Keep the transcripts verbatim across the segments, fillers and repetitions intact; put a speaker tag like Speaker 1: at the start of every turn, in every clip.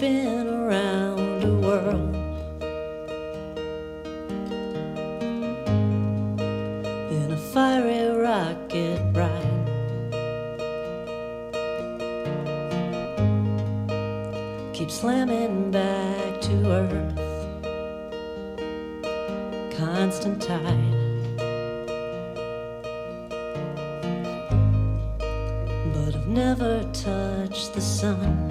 Speaker 1: been around the world in a fiery rocket ride. Keep slamming back to earth, constant tide. But I've never touched the sun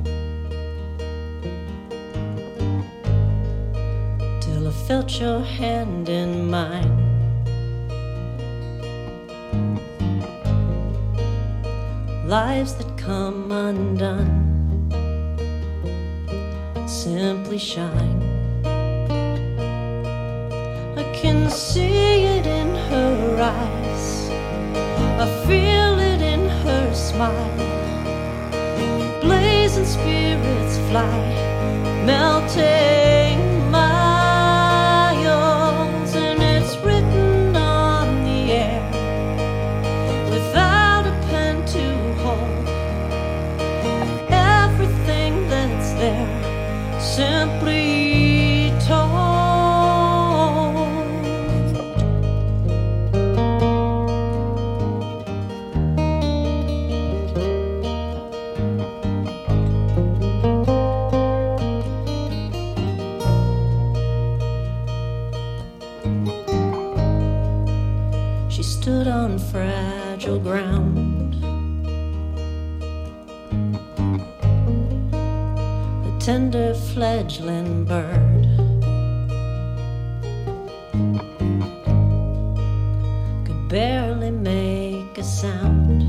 Speaker 1: till I felt your hand in mine. Lives that come undone simply shine. I can see it in her eyes, I feel it in her smile. Blazing spirits fly, melting miles, and it's written on the air without a pen to hold. Everything that's there simply told. She stood on fragile ground, a tender fledgling bird. Could barely make a sound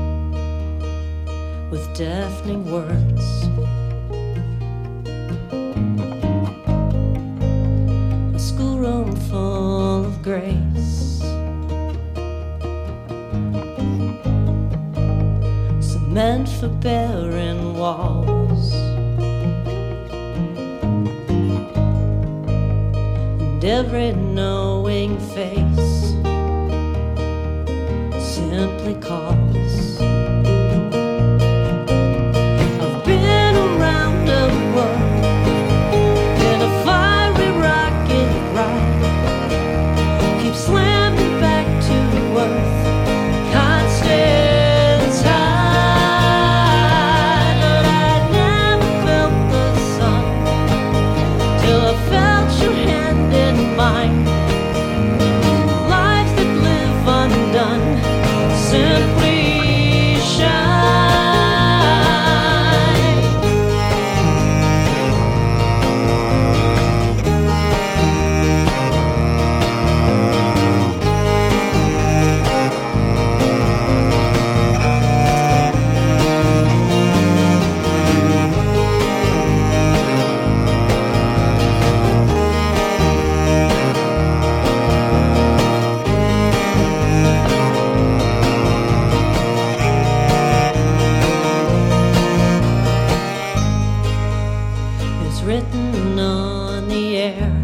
Speaker 1: with deafening words. A schoolroom full of grace, meant for barren walls, and every knowing face simply calls. I've been around the world in a fiery rocket ride. Keep slamming back to earth, constant tide. But I never felt the sun till I felt your hand in mine. Lives that live undone simply written on the air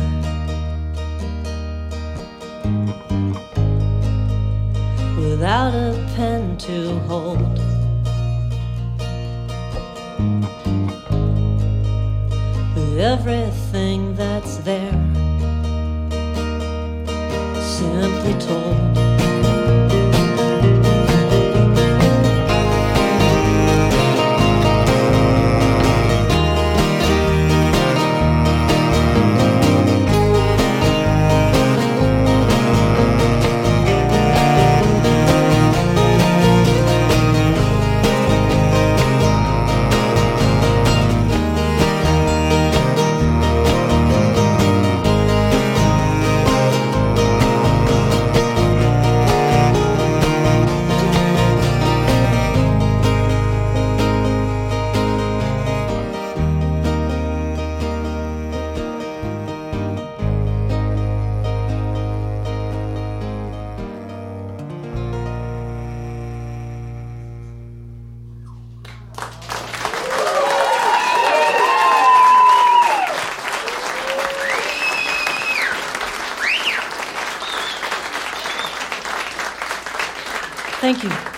Speaker 1: without a pen to hold. With everything that's there simply told. Thank you.